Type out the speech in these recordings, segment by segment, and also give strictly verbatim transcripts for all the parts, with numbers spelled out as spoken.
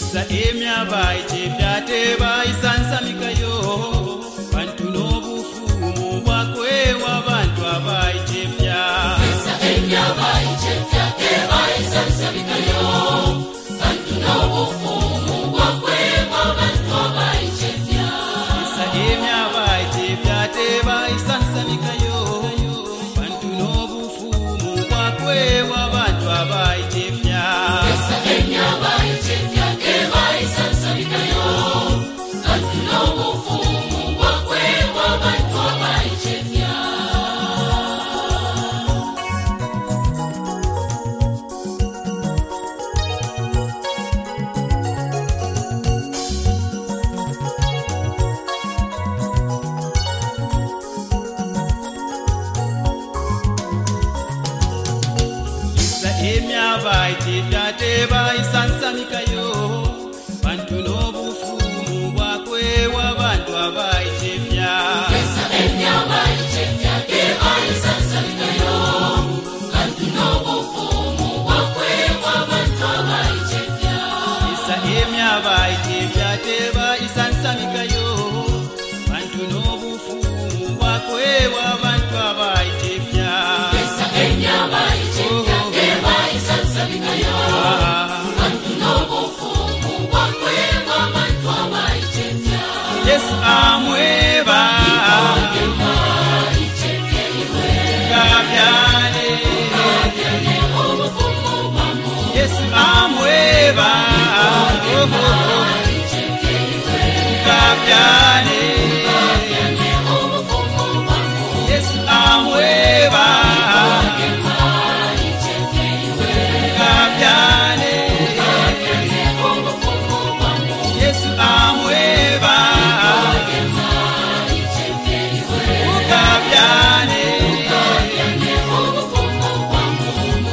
Isa emya bai chefya te bai sansa mikayo bantu no bufumu bwakwe wa bantu abai chefya. Isa emya bai chefya te bai sansa mikayo bantu no bufumu bwakwe wa bantu abai chefya. Isa emya bai chefya te bai sansa mikayo bantu no bufumu bwakwe wa bantu abai chefya. Isa emya bai chefya te bai sansa mikayo bantu no bufumu bwakwe wa bantu abai chefya. Emya bai chefya te bai sansa mikayo bantu no bufumu bwakwe wa bantu abai chefya. Isa emya bai chefya te bai sansa mikayo bantu no bufumu bwakwe wa bantu abai chefya. Isa emya bai chefya te bai sansa mikayo bantu no bufumu bwakwe wa bantu abai chefya. Isa emya bai chefya te bai sansa mikayo bantu no bufumu bwakwe wa bantu abai chefya. Yes amweba Bai chefya iwe kabyane. kabyane obufumu bwamu. Yes amweba Bai chefya iwe kabyane. kabyane obufumu bwamu. Yes amweba Bai chefya iwe kabyane. kabyane obufumu bwamu. Yes amweba Bai chefya iwe kabyane. kabyane obufumu bwamu.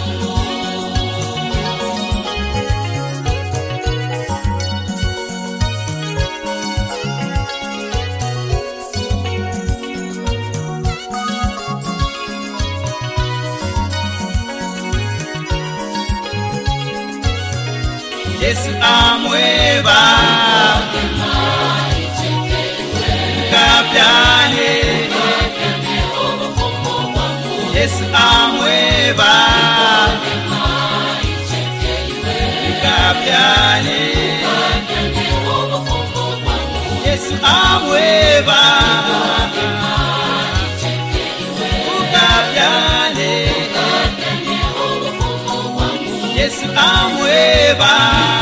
Yes amweba Bai chefya iwe kabyane. kabyane obufumu bwamu. Yes amweba Bai chefya iwe kabyane. kabyane obufumu bwamu. Yes amweba Bai chefya iwe kabyane. kabyane obufumu bwamu. Yes amweba